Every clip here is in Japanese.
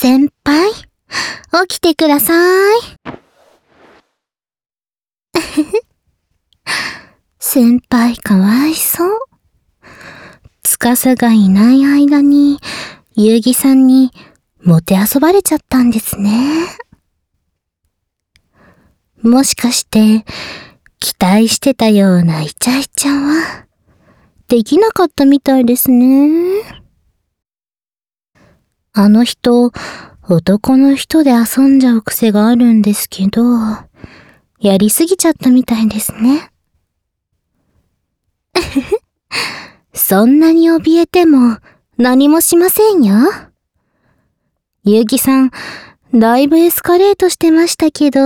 先輩、起きてください。先輩かわいそう。司がいない間に、遊戯さんにもてあそばれちゃったんですね。もしかして、期待してたようなイチャイチャは、できなかったみたいですね。あの人、男の人で遊んじゃう癖があるんですけど、やりすぎちゃったみたいですね。そんなに怯えても何もしませんよ。遊戯さん、だいぶエスカレートしてましたけど、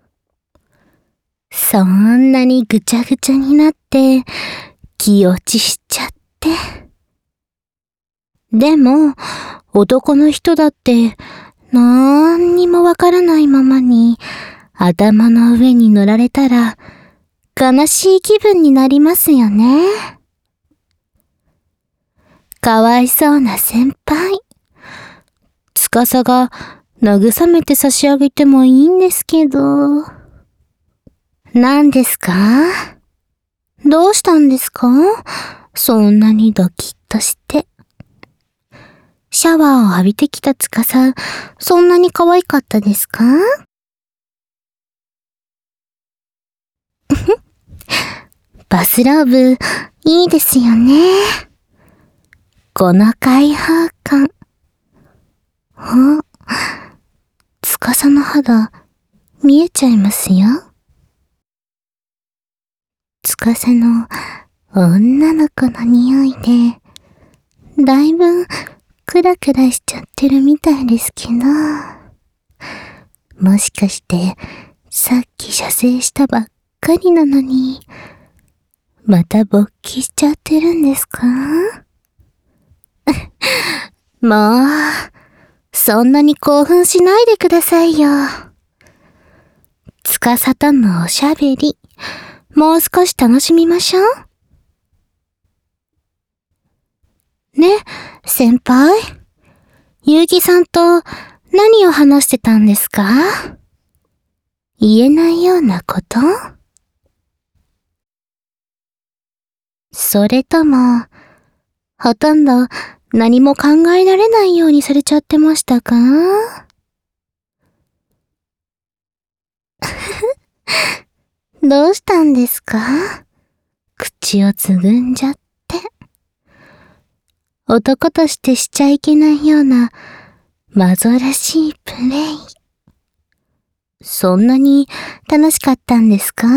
そんなにぐちゃぐちゃになって気落ちしちゃって。でも、男の人だってなんにもわからないままに頭の上に乗られたら悲しい気分になりますよね。かわいそうな先輩。司が慰めて差し上げてもいいんですけど。何ですか？どうしたんですか？そんなにドキッとして。シャワーを浴びてきた司、そんなに可愛かったですか？バスローブ、いいですよね。この開放感。司の肌、見えちゃいますよ。司の女の子の匂いで、だいぶクラクラしちゃってるみたいですけど、もしかしてさっき射精したばっかりなのに、また勃起しちゃってるんですか？もう、そんなに興奮しないでくださいよ。司とのおしゃべり、もう少し楽しみましょう。ね、先輩。遊戯さんと何を話してたんですか？言えないようなこと？それとも、ほとんど何も考えられないようにされちゃってましたか？どうしたんですか？口をつぐんじゃって。男としてしちゃいけないような、まぞらしいプレイ。そんなに楽しかったんですか？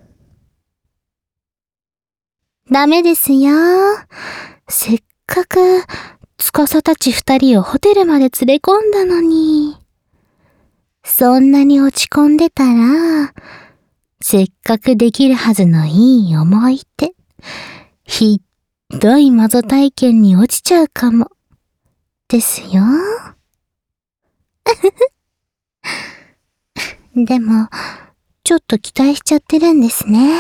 ダメですよ。せっかく、司たち二人をホテルまで連れ込んだのに。そんなに落ち込んでたら、せっかくできるはずのいい思い出、ひっどいマゾ体験に落ちちゃうかも。ですよ。でも、ちょっと期待しちゃってるんですね。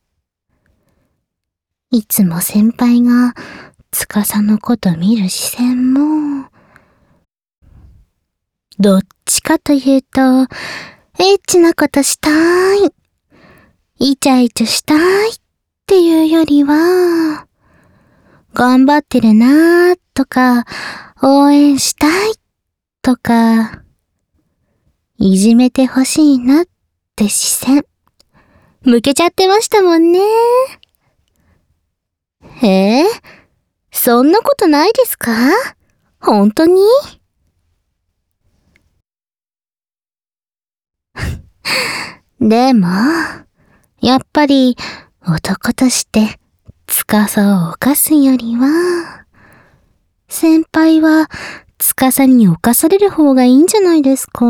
いつも先輩が司のこと見る視線も、どっちかというと、エッチなことしたい、イチャイチャしたいっていうよりは、頑張ってるなーとか、応援したいとか、いじめてほしいなって視線、向けちゃってましたもんね。そんなことないですか？本当に？でも、やっぱり男として司を犯すよりは、先輩は司に犯される方がいいんじゃないですか？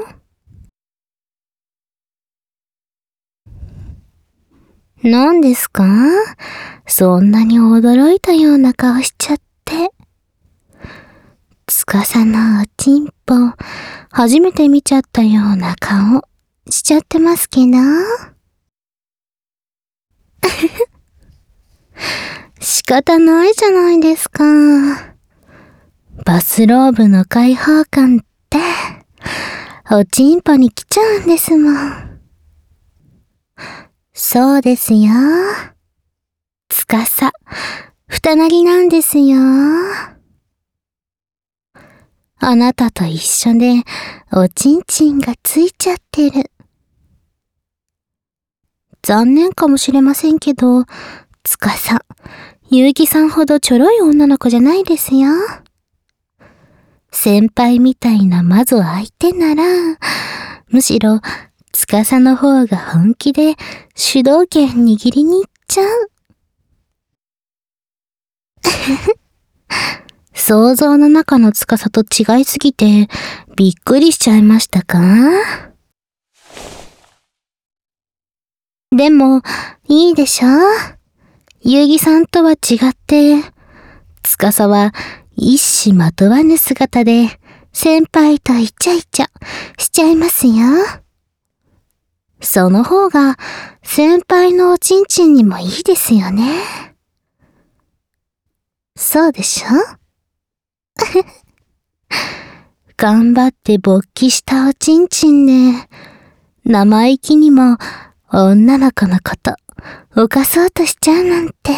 何ですか？そんなに驚いたような顔しちゃって。司のおちんぽ、初めて見ちゃったような顔しちゃってますけど。仕方ないじゃないですか。バスローブの開放感っておちんぽに来ちゃうんですもん。そうですよ。つかさ、二なりなんですよ。あなたと一緒で、おちんちんがついちゃってる。残念かもしれませんけど、つかさ、ゆうきさんほどちょろい女の子じゃないですよ。先輩みたいな魔女相手なら、むしろ、つかさの方が本気で主導権握りに行っちゃう。想像の中のつかさと違いすぎて、びっくりしちゃいましたか？でも、いいでしょ？ゆうぎさんとは違って、つかさは一糸まとわぬ姿で、先輩とイチャイチャしちゃいますよ。その方が、先輩のおちんちんにもいいですよね。そうでしょ？頑張って勃起したおちんちんで、生意気にも女の子のこと犯そうとしちゃうなんて。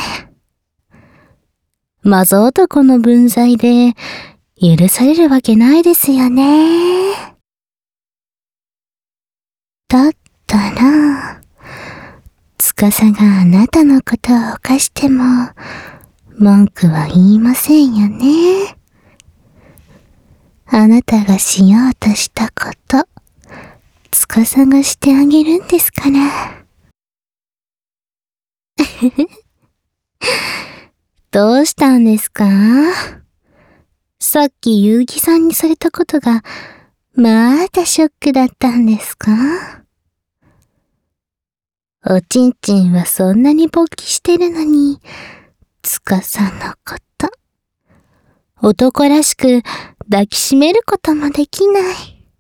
マゾ男の分際で許されるわけないですよね。だったら、つかさがあなたのことを犯しても、文句は言いませんよね。あなたがしようとしたこと、つかさがしてあげるんですから。どうしたんですか？さっきゆうぎさんにされたことが、まだショックだったんですか？おちんちんはそんなに勃起してるのに、つかさのこと。男らしく抱きしめることもできない。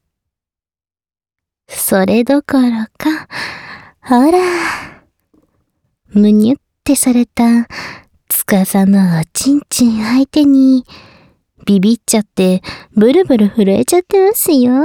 それどころか、ほら、むにゅってされたつかさのおちんちん相手に、ビビっちゃってブルブル震えちゃってますよ。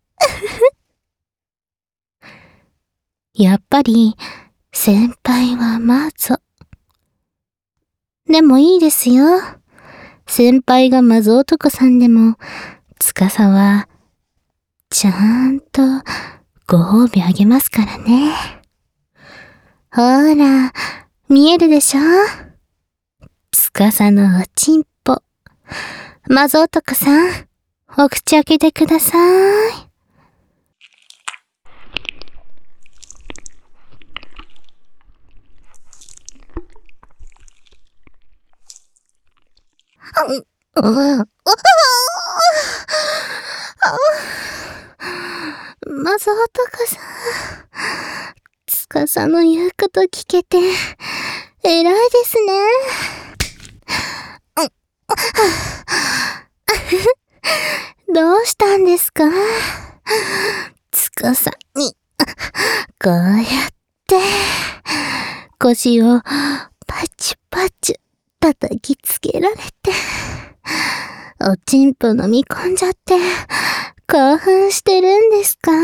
やっぱり、先輩は魔女。でもいいですよ。先輩が魔女男さんでも、つかさは、ちゃんとご褒美あげますからね。ほら、見えるでしょ？つかさのおちんぽ。魔女男さん、お口開けてください。魔女男さん、つかさの言うこと聞けて、偉いですね。どうしたんですか？つかさに、こうやって、腰をパチパチ叩きつけられて、おちんぽ飲み込んじゃって、興奮してるんですか？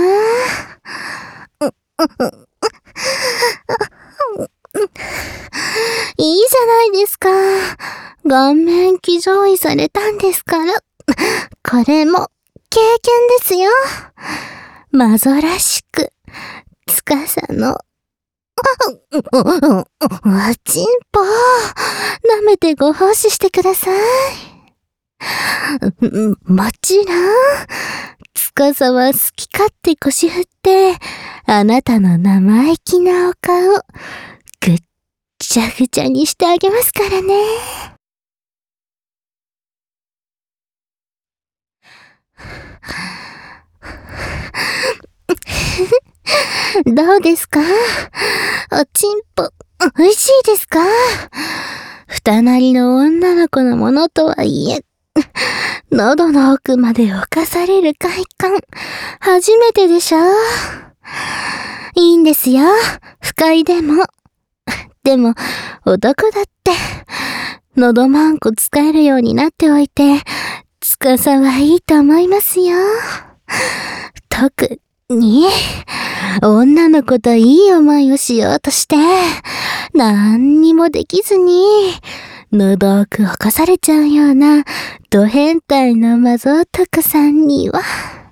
いいじゃないですか。顔面騎乗位されたんですから。これも経験ですよ。魔女らしく、つかさの、おちんぽ、舐めてご奉仕してください。もちろん、つかさは好き勝手腰振って、あなたの生意気なお顔、ぐっちゃぐちゃにしてあげますからね。どうですか？おちんぽ、美味しいですか？二なりの女の子のものとはいえ、喉の奥まで侵される快感、初めてでしょ？いいんですよ、不快でも。でも、男だって、喉マンコ使えるようになっておいて、つかさはいいと思いますよ。 特に、女の子といい思いをしようとして、何にもできずに、のどく犯されちゃうような、ド変態のマゾ男さんには。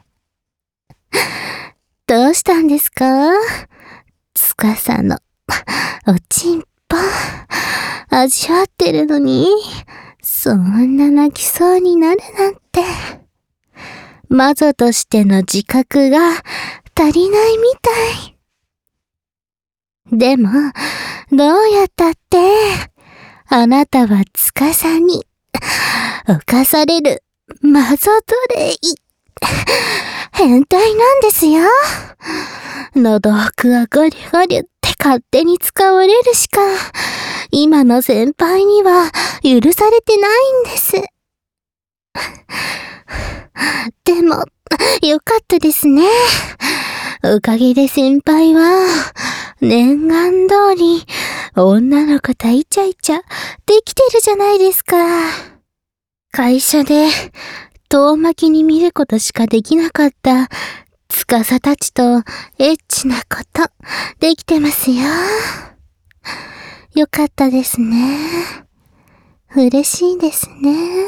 どうしたんですか？つかさの、おちんぽ、味わってるのに、そんな泣きそうになるなんて。魔女としての自覚が足りないみたい。でも、どうやったって、あなたは司に、犯される魔女奴隷。変態なんですよ。のどくはゴリゴリって勝手に使われるしか、今の先輩には許されてないんです。でも、よかったですね。おかげで先輩は、念願通り、女の子とイチャイチャできてるじゃないですか。会社で、遠巻きに見ることしかできなかった、司たちとエッチなこと、できてますよ。よかったですね。嬉しいですね。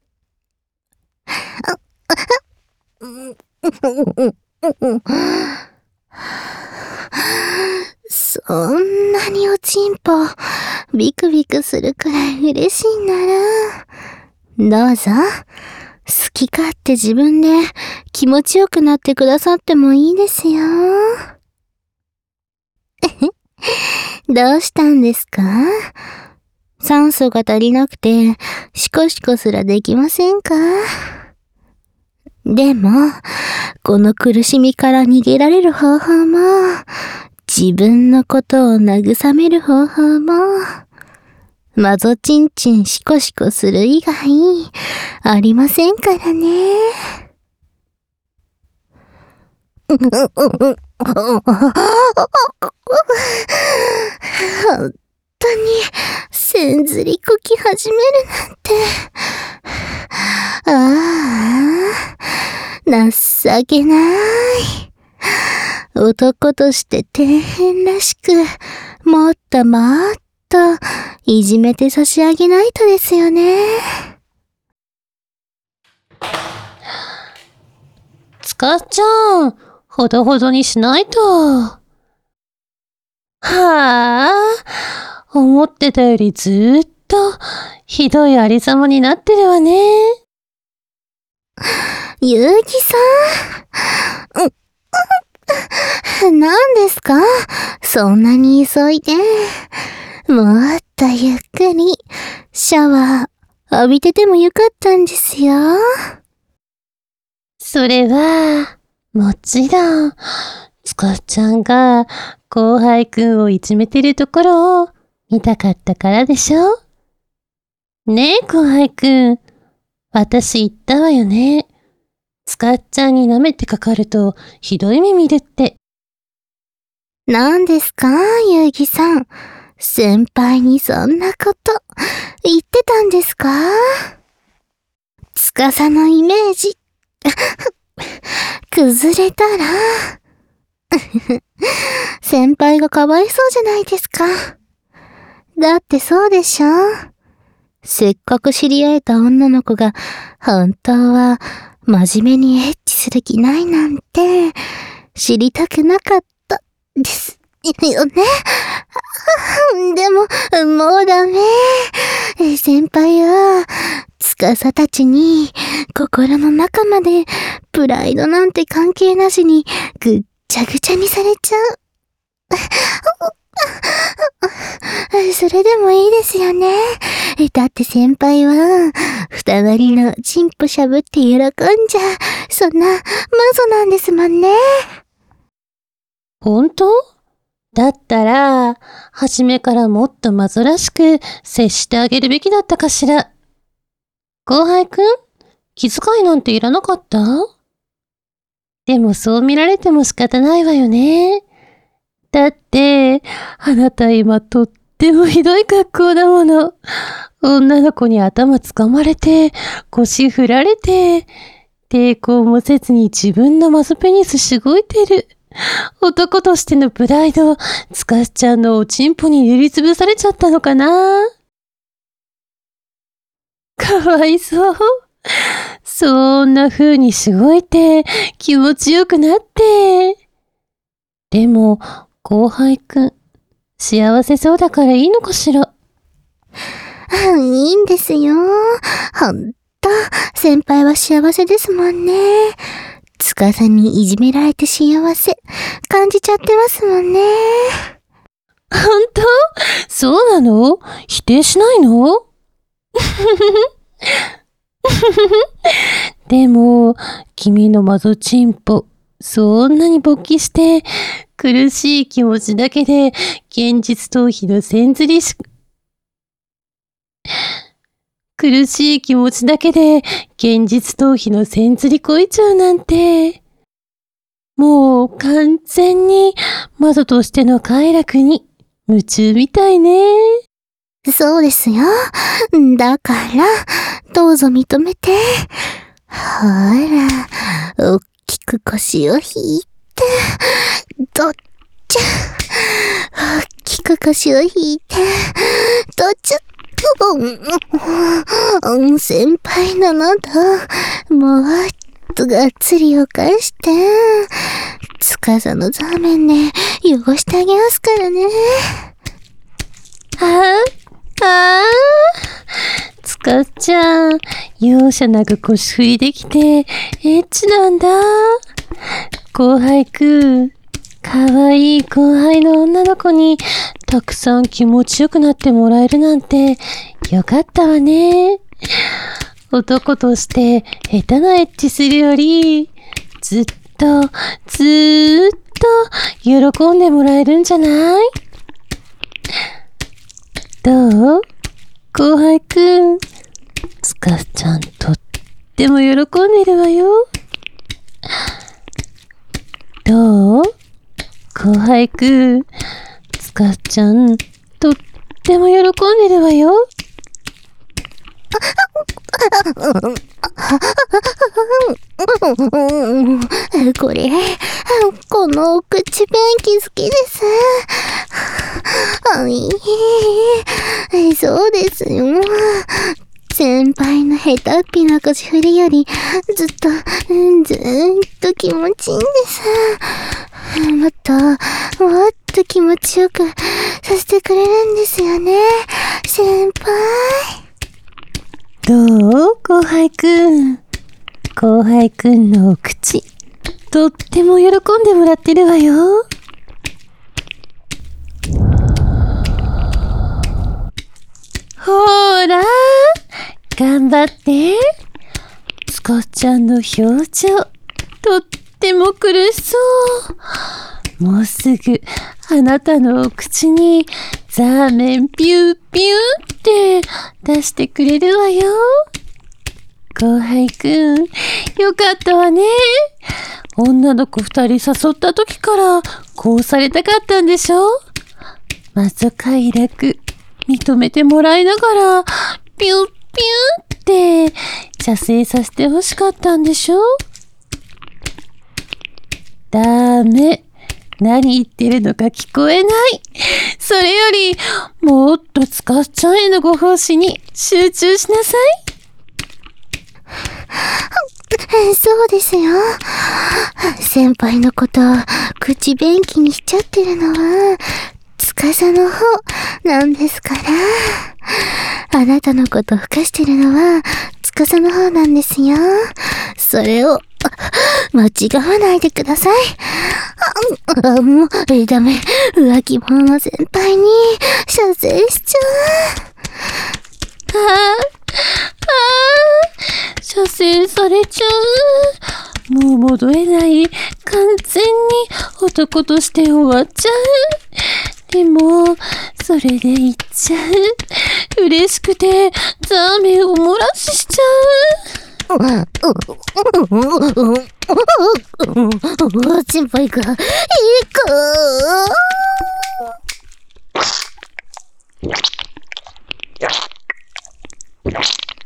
そんなにおちんぽ、ビクビクするくらい嬉しいなら、どうぞ、好き勝手自分で気持ちよくなってくださってもいいですよ。どうしたんですか？酸素が足りなくて、シコシコすらできませんか？でも、この苦しみから逃げられる方法も、自分のことを慰める方法も、マゾチンチンシコシコする以外、ありませんからね。本当に、せんずりこき始めるなんて。情けない。男として底辺らしく、もっともっと、いじめて差し上げないとですよね。 つかっちゃん、ほどほどにしないと。はあ、思ってたよりずーっと、ひどいありさまになってるわね。 ゆうきさん。何ですか？そんなに急いで。もっとゆっくり、シャワー浴びててもよかったんですよ。 それは、もちろん、つかっちゃんが後輩くんをいじめてるところを見たかったからでしょ？ねえ、後輩くん。私言ったわよね。つかっちゃんに舐めてかかるとひどい目見るって。 何ですか、ゆうぎさん。先輩にそんなこと言ってたんですか？つかさのイメージ崩れたら先輩がかわいそうじゃないですか。だってそうでしょ？せっかく知り合えた女の子が本当は真面目にエッチする気ないなんて知りたくなかったですよね。でも、もうダメ。先輩は、司たちに、心の中まで、プライドなんて関係なしに、ぐっちゃぐちゃにされちゃう。それでもいいですよね。だって先輩は、二なりのチンポしゃぶって喜んじゃ、そんな、マゾなんですもんね。 本当？だったら、初めからもっとマゾらしく接してあげるべきだったかしら。後輩くん、気遣いなんていらなかった？でもそう見られても仕方ないわよね。だって、あなた今とってもひどい格好だもの。女の子に頭掴まれて、腰振られて、 抵抗もせずに自分のマゾペニスしごいてる。男としてのプライド、つかしちゃんのおちんぽに塗りつぶされちゃったのかな。かわいそう。そんな風にしごいて気持ちよくなって。でも、後輩くん、幸せそうだからいいのかしら。 いいんですよ。ほんと、先輩は幸せですもんね。つかさにいじめられて幸せ、感じちゃってますもんね。 ほんと？そうなの？否定しないの？でも、君のマゾチンポ、そんなに勃起して、苦しい気持ちだけで、現実逃避の線ずり苦しい気持ちだけで、現実逃避の線ずりこいちゃうなんて、もう完全にマゾとしての快楽に夢中みたいね。 そうですよ。だから、どうぞ認めて。ほら、おっきく腰を引いて、どっちゃ。おっきく腰を引いて、どっちゃ。先輩なのだ。もうっとがっつりを返して、つかさの座面で汚してあげますからね。 つかっちゃん、容赦なく腰振りできて、エッチなんだ。後輩くん、かわいい後輩の女の子に、たくさん気持ちよくなってもらえるなんて、よかったわね。男として下手なエッチするより、ずっと喜んでもらえるんじゃない？どう？後輩くん、つかちゃんとっても喜んでるわよ。どう？後輩くん、つかちゃんとっても喜んでるわよ。 このお口便器好きです。そうですよ。先輩の下手っぴな腰振りよりずっと気持ちいいんです。もっと気持ちよくさせてくれるんですよね、先輩。 どう？後輩くん。後輩くんのお口、とっても喜んでもらってるわよ。ほーら、頑張って。つかちゃんの表情、とっても苦しそう。もうすぐ、あなたのお口に、ザーメンピューピューって出してくれるわよ。後輩くん、よかったわね。女の子2人誘った時からこうされたかったんでしょ？マゾ快楽認めてもらいながらピュッピュッって射精させてほしかったんでしょ？ダメ。何言ってるのか聞こえない。それよりもっとつかっちゃんへのご奉仕に集中しなさい。 そうですよ。先輩のことを口便器にしちゃってるのはつかさの方なんですから。あなたのことをふかしてるのはつかさの方なんですよ。それを間違わないでください。もうダメ。浮気者の先輩に射精しちゃう。 射精されちゃう。もう戻れない。完全に男として終わっちゃう。でも、それで言っちゃう。嬉しくて、ザーメンを漏らしちゃう。 先輩が、いいか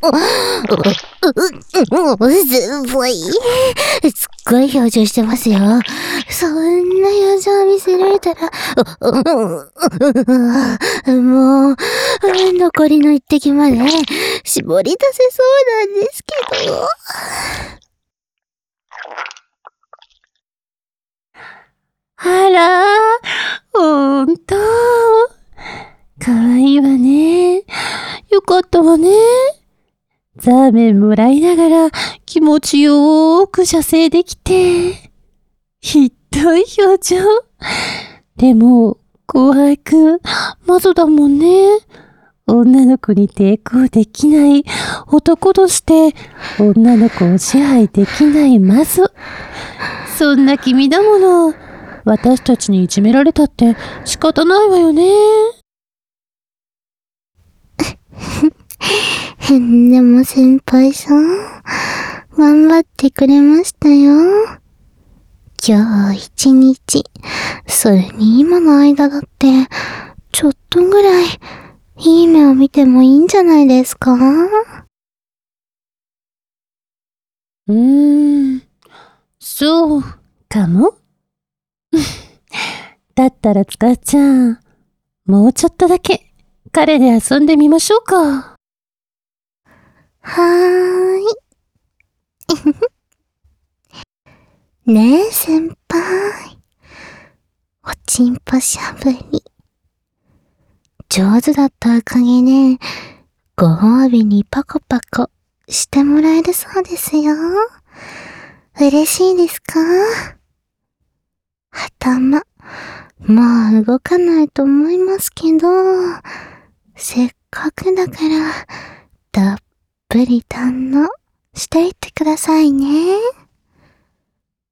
すごい。すっごい表情してますよ。そんな表情見せられたら、もう、残りの一滴まで絞り出せそうなんですけど。 あら、ほんと。かわいいわね。よかったわね。ザーメンもらいながら気持ちよーく射精できて。ひどい表情。でも、後輩くん、マゾだもんね。女の子に抵抗できない。男として女の子を支配できないマゾ。そんな君だもの。私たちにいじめられたって仕方ないわよね。 でも先輩さん、頑張ってくれましたよ。今日一日、それに今の間だって、ちょっとぐらい、いい目を見てもいいんじゃないですか？ そうかも。だったらつかちゃん、もうちょっとだけ彼で遊んでみましょうか。 はーい。ねえ先輩。おちんぽしゃぶり。上手だったおかげで、ご褒美にパコパコしてもらえるそうですよ。嬉しいですか？頭、もう動かないと思いますけど、せっかくだから、たっぷり堪能していってくださいね。